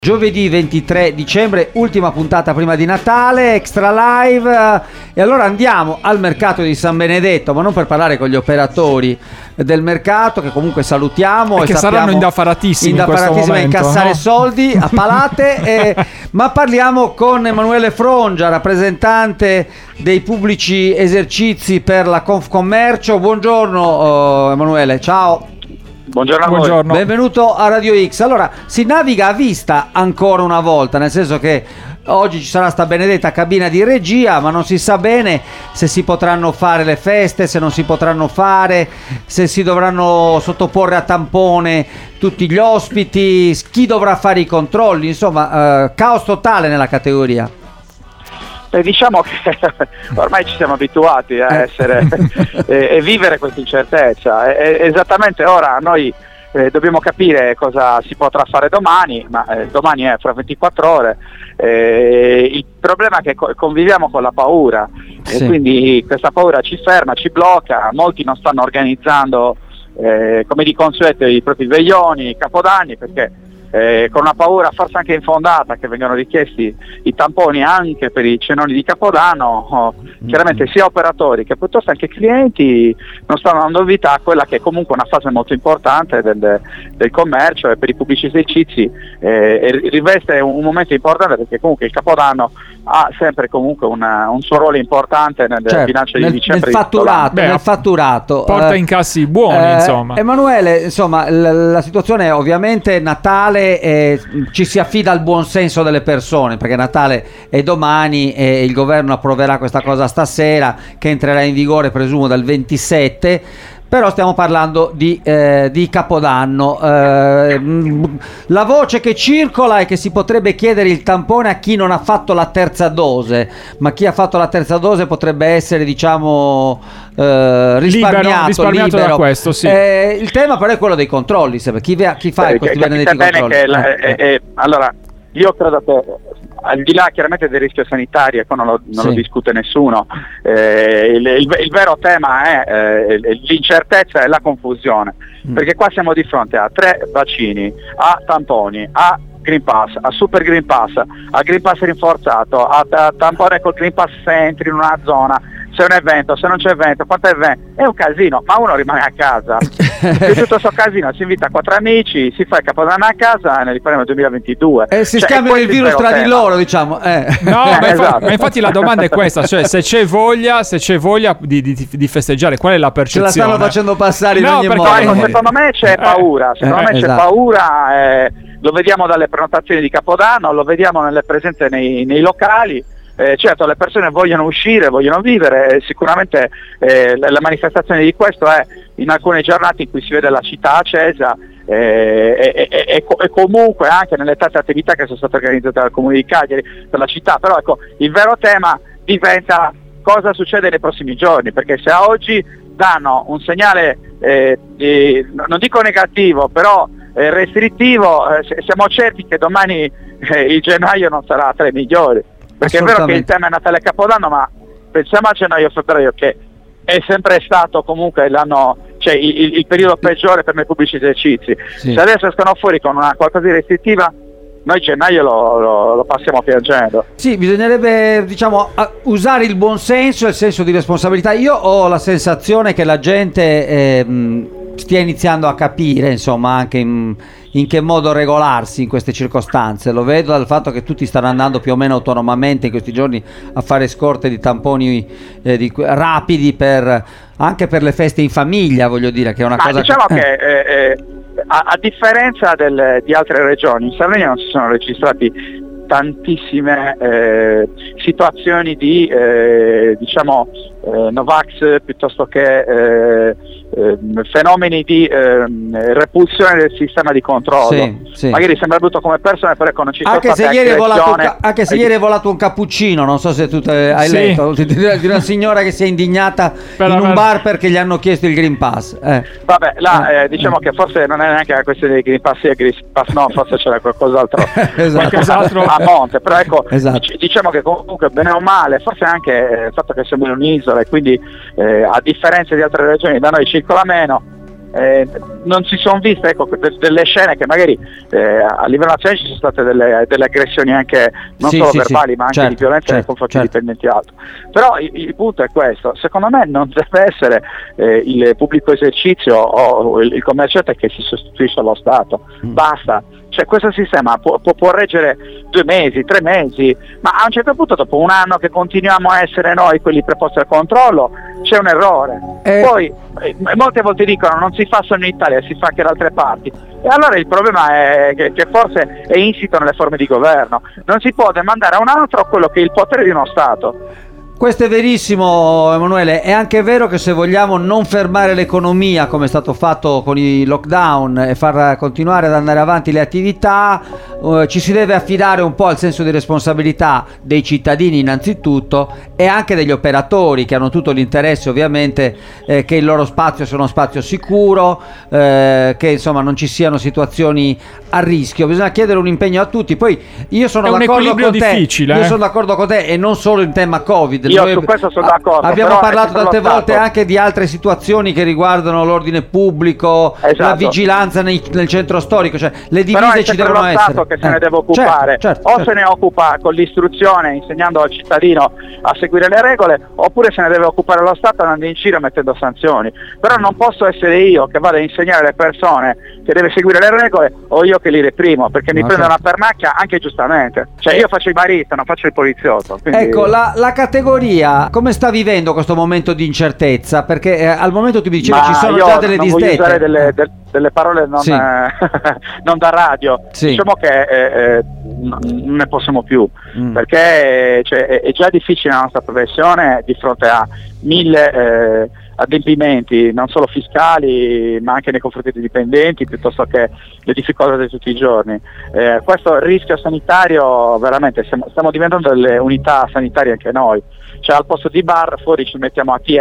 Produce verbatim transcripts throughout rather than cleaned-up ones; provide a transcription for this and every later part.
Giovedì ventitré dicembre, ultima puntata prima di Natale, extra live, e allora andiamo al mercato di San Benedetto, ma non per parlare con gli operatori del mercato, che comunque salutiamo e, e che saranno indaffaratissimi indaffaratissimi in a incassare no? soldi a palate, e, ma parliamo con Emanuele Frongia, rappresentante dei pubblici esercizi per la Confcommercio. Buongiorno uh, Emanuele, ciao. Buongiorno a voi. Buongiorno. Benvenuto a Radio X. Allora, si naviga a vista ancora una volta, nel senso che oggi ci sarà sta benedetta cabina di regia, ma non si sa bene se si potranno fare le feste, se non si potranno fare, se si dovranno sottoporre a tampone tutti gli ospiti, chi dovrà fare i controlli, insomma, eh, caos totale nella categoria. Eh, diciamo che ormai ci siamo abituati a essere e, e vivere questa incertezza. E, e, esattamente ora noi eh, dobbiamo capire cosa si potrà fare domani, ma eh, domani è fra ventiquattro ore. Eh, il problema è che co- conviviamo con la paura, sì. E quindi questa paura ci ferma, ci blocca, molti non stanno organizzando eh, come di consueto i propri veglioni, i capodanni, perché Eh, con una paura forse anche infondata che vengano richiesti i tamponi anche per i cenoni di Capodanno. Oh, chiaramente sia operatori che piuttosto anche clienti non stanno dando vita a quella che è comunque una fase molto importante del, del commercio, e per i pubblici esercizi eh, riveste un, un momento importante, perché comunque il Capodanno ha sempre comunque una, un suo ruolo importante nel certo, bilancio di nel, dicembre. Nel fatturato, Beh, nel fatturato. Porta eh, incassi buoni, eh, insomma. Emanuele, insomma, la, la situazione è ovviamente Natale. Eh, ci si affida al buon senso delle persone, perché Natale è domani e il governo approverà questa cosa stasera, che entrerà in vigore presumo dal ventisette. Però stiamo parlando di, eh, di Capodanno. Eh, la voce che circola è che si potrebbe chiedere il tampone a chi non ha fatto la terza dose, ma chi ha fatto la terza dose potrebbe essere, diciamo, eh, risparmiato, libero, risparmiato libero. da questo, sì. Eh, il tema però è quello dei controlli, chi, chi fa eh, questi che, benedetti bene controlli? Che la, eh, eh, eh, allora, io credo che al di là chiaramente del rischio sanitario, non lo, non sì. lo discute nessuno, eh, il, il, il vero tema è eh, l'incertezza e la confusione, mm. perché qua siamo di fronte a tre vaccini, a tamponi, a Green Pass, a Super Green Pass, a Green Pass rinforzato, a, a tampone col Green Pass se entri in una zona, se è un evento, se non c'è evento, quanto è evento, è un casino, ma uno rimane a casa. E tutto questo casino, si invita quattro amici, si fa il Capodanno a casa e ne rifaremo nel duemilaventidue. E si cioè, scambiano il virus tra di tema. loro, diciamo. Eh. No, eh, ma, esatto. infatti, ma infatti la domanda è questa, cioè se c'è voglia, se c'è voglia di, di, di festeggiare, qual è la percezione? Ce la stanno facendo passare in no, ogni perché, modo. Ecco, secondo me c'è paura, secondo eh, me c'è esatto. paura, eh, lo vediamo dalle prenotazioni di Capodanno, lo vediamo nelle presenze nei, nei locali. Eh, certo, le persone vogliono uscire, vogliono vivere, eh, sicuramente eh, la, la manifestazione di questo è in alcune giornate in cui si vede la città accesa eh, e, e, e, e comunque anche nelle tante attività che sono state organizzate dal Comune di Cagliari per la città. Però ecco, il vero tema diventa cosa succede nei prossimi giorni, perché se a oggi danno un segnale eh, di, non dico negativo, però eh, restrittivo, eh, siamo certi che domani eh, il gennaio non sarà tra i migliori. Perché è vero che il tema è Natale e Capodanno, ma pensiamo a gennaio e febbraio, che è sempre stato comunque l'anno, cioè il, il periodo peggiore per noi pubblici esercizi. Sì. Se adesso escono fuori con una qualcosa di restrittiva, noi gennaio lo, lo, lo passiamo piangendo. Sì, bisognerebbe, diciamo, usare il buon senso e il senso di responsabilità. Io ho la sensazione che la gente eh, stia iniziando a capire, insomma, anche in, in che modo regolarsi in queste circostanze. Lo vedo dal fatto che tutti stanno andando più o meno autonomamente in questi giorni a fare scorte di tamponi eh, di, rapidi per, anche per le feste in famiglia, voglio dire, che è una Ma cosa diciamo che, che eh, eh, a, a differenza del, di altre regioni, in Sardegna non si sono registrati tantissime eh, situazioni di eh, diciamo eh, Novax piuttosto che eh, eh, fenomeni di eh, repulsione del sistema di controllo. Sì, sì. Magari sembra brutto come persone, però ecco, non ci sono anche se state ieri è volato un, aggressioni. ca- anche se ieri è volato un cappuccino, non so se tu te hai Sì. letto di di una signora che si è indignata Per in aver- un bar perché gli hanno chiesto il Green Pass. Eh. Vabbè, là Eh, eh, diciamo eh. che forse non è neanche la questione dei Green Pass e Green Pass, no, forse c'era qualcos'altro, Esatto. Qualcos'altro. a monte, però ecco, Esatto. dic- diciamo che comunque bene o male, forse anche eh, il fatto che siamo in un'isola e quindi eh, a differenza di altre regioni da noi circola meno, Eh, non si sono viste, ecco, de- delle scene che magari eh, a livello nazionale ci sono state delle, delle aggressioni anche non sì, solo sì, verbali sì, ma anche certo, di violenza certo, nei confronti certo. di dipendenti alto. Però il, il punto è questo: secondo me non deve essere eh, il pubblico esercizio o il, il commerciante che si sostituisce allo Stato, mm. basta. Cioè questo sistema può, può, può reggere due mesi, tre mesi, ma a un certo punto, dopo un anno che continuiamo a essere noi quelli preposti al controllo, c'è un errore. Eh. Poi eh, molte volte dicono non si fa solo in Italia, si fa anche da altre parti. E allora il problema è che, che forse è insito nelle forme di governo. Non si può demandare a un altro quello che è il potere di uno Stato. Questo è verissimo, Emanuele. È anche vero che se vogliamo non fermare l'economia come è stato fatto con i lockdown e far continuare ad andare avanti le attività, eh, ci si deve affidare un po' al senso di responsabilità dei cittadini innanzitutto e anche degli operatori, che hanno tutto l'interesse ovviamente eh, che il loro spazio sia uno spazio sicuro, eh, che insomma non ci siano situazioni a rischio. Bisogna chiedere un impegno a tutti. Poi io sono è d'accordo un con te, difficile, io eh? sono d'accordo con te, e non solo in tema Covid. Io Noi su questo sono d'accordo. abbiamo parlato tante volte Stato. anche di altre situazioni che riguardano l'ordine pubblico, esatto. la vigilanza nei, nel centro storico, cioè le divise Però è ci devono lo essere. Stato che se eh. ne deve occupare, certo, certo, o certo. se ne occupa con l'istruzione, insegnando al cittadino a seguire le regole, oppure se ne deve occupare lo Stato andando in giro e mettendo sanzioni. Però non posso essere io che vado a insegnare alle persone che deve seguire le regole o io che li reprimo, perché mi no, prendono certo. a pernacchia anche giustamente. Cioè io faccio il barista, non faccio il poliziotto. Quindi... Ecco, la, la categoria come sta vivendo questo momento di incertezza? Perché eh, al momento tu mi dicevi Ma ci sono io già delle non disdette. voglio usare delle, de, delle parole non, sì. eh, non da radio. Sì. Diciamo che eh, eh, non ne possiamo più, mm. perché cioè, è, è già difficile la nostra professione di fronte a mille eh, adempimenti, non solo fiscali ma anche nei confronti dei dipendenti, piuttosto che le difficoltà di tutti i giorni. Eh, questo rischio sanitario, veramente stiamo, stiamo diventando delle unità sanitarie anche noi. Cioè al posto di bar fuori ci mettiamo A T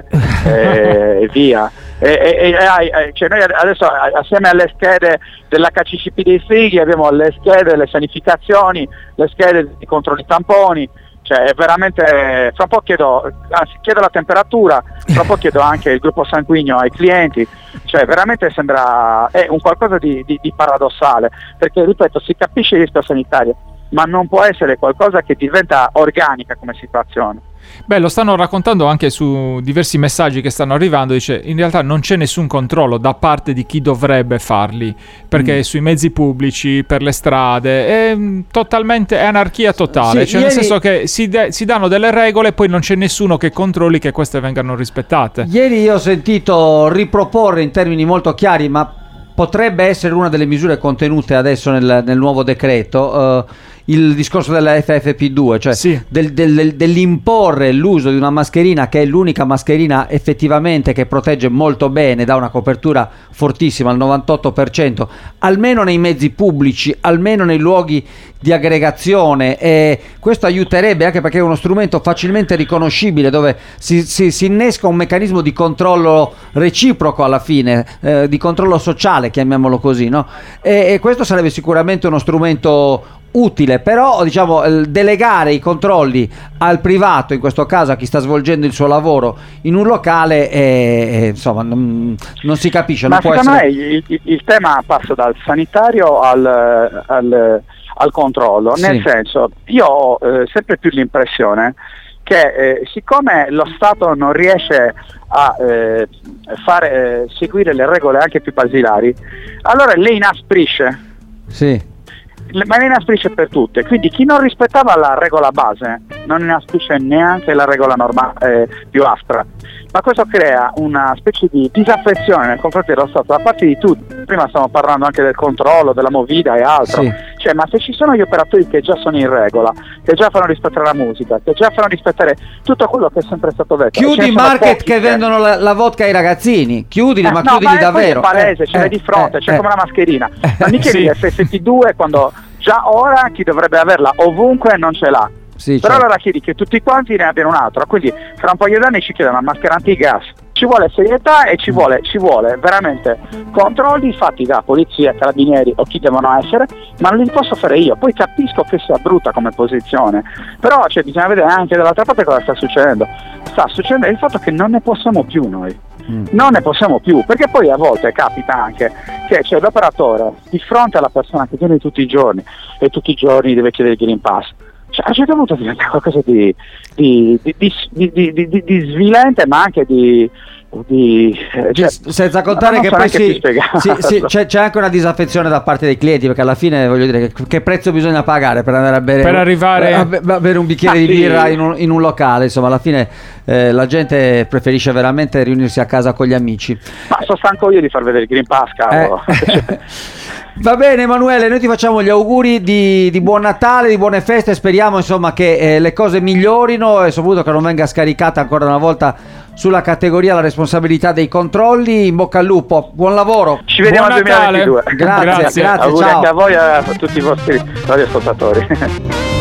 S eh, e via. E, e, e, e, cioè noi adesso assieme alle schede dell'H C C P dei figli abbiamo le schede, le sanificazioni, le schede di controlli tamponi. Cioè è veramente, fra un po' chiedo, anzi chiedo la temperatura, fra un po' chiedo anche il gruppo sanguigno ai clienti, cioè veramente sembra, è un qualcosa di, di, di paradossale, perché ripeto, si capisce il rischio sanitario, ma non può essere qualcosa che diventa organica come situazione. Beh, lo stanno raccontando anche su diversi messaggi che stanno arrivando. Dice in realtà non c'è nessun controllo da parte di chi dovrebbe farli, perché mm. sui mezzi pubblici, per le strade è totalmente è anarchia totale, sì, cioè ieri... nel senso che si, de- si danno delle regole e poi non c'è nessuno che controlli che queste vengano rispettate. Ieri io ho sentito riproporre in termini molto chiari, ma potrebbe essere una delle misure contenute adesso nel, nel nuovo decreto, uh, il discorso della F F P due, cioè sì. del, del, dell'imporre l'uso di una mascherina che è l'unica mascherina effettivamente che protegge molto bene, dà una copertura fortissima al novantotto per cento, almeno nei mezzi pubblici, almeno nei luoghi di aggregazione, e questo aiuterebbe anche perché è uno strumento facilmente riconoscibile dove si, si, si innesca un meccanismo di controllo reciproco alla fine, eh, di controllo sociale, chiamiamolo così, no? E, e questo sarebbe sicuramente uno strumento utile, però diciamo delegare i controlli al privato, in questo caso a chi sta svolgendo il suo lavoro in un locale, è, è, insomma non, non si capisce. Ma non può secondo essere... me il, il, il tema passa dal sanitario al, al, al controllo, sì. Nel senso, io ho eh, sempre più l'impressione che eh, siccome lo Stato non riesce a eh, fare eh, seguire le regole anche più basilari, allora le inasprisce. Sì. Ma le inasprisce per tutte, quindi chi non rispettava la regola base non inasprisce neanche la regola normale eh, più aspra, ma questo crea una specie di disaffezione nei confronti dello Stato da parte di tutti. Prima stiamo parlando anche del controllo, della movida e altro, sì. Cioè ma se ci sono gli operatori che già sono in regola, che già fanno rispettare la musica, che già fanno rispettare tutto quello che è sempre stato detto, chiudi i market pochi, che eh. vendono la, la vodka ai ragazzini, chiudili, Eh, ma no, chiudili ma davvero. È palese, eh, ce l'hai eh, di fronte, eh, c'è eh. come la mascherina. Ma mi chiedi Sì. F F P due quando già ora chi dovrebbe averla ovunque non ce l'ha. Sì, Però certo. allora chiedi che tutti quanti ne abbiano un'altra, quindi fra un paio d'anni ci chiedono una maschera antigas. Ci vuole serietà e ci vuole, ci vuole veramente controlli fatti da polizia, carabinieri o chi devono essere, ma non li posso fare io. Poi capisco che sia brutta come posizione, però cioè, bisogna vedere anche dall'altra parte cosa sta succedendo. Sta succedendo il fatto che non ne possiamo più noi. Mm. Non ne possiamo più, perché poi a volte capita anche che c'è l'operatore di fronte alla persona che viene tutti i giorni e tutti i giorni deve chiedere il Green Pass. Cioè, a un certo punto diventa qualcosa di, di, di, di, di, di, di, di svilente, ma anche di... Di, cioè, senza contare che poi si, si, si, c'è, c'è anche una disaffezione da parte dei clienti, perché alla fine voglio dire che, che prezzo bisogna pagare per andare a bere, per arrivare a, a bere un bicchiere ah, di birra sì. in, un, in un locale, insomma alla fine eh, la gente preferisce veramente riunirsi a casa con gli amici. Ma sono stanco io di far vedere il Green Pass, cavolo. Eh. Va bene Emanuele, noi ti facciamo gli auguri di, di buon Natale, di buone feste, speriamo insomma che eh, le cose migliorino e soprattutto che non venga scaricata ancora una volta sulla categoria la responsabilità dei controlli. In bocca al lupo, buon lavoro. Ci vediamo buon nel duemilaventidue. Grazie, grazie, grazie auguri ciao. Anche a voi e a tutti i vostri radioascoltatori.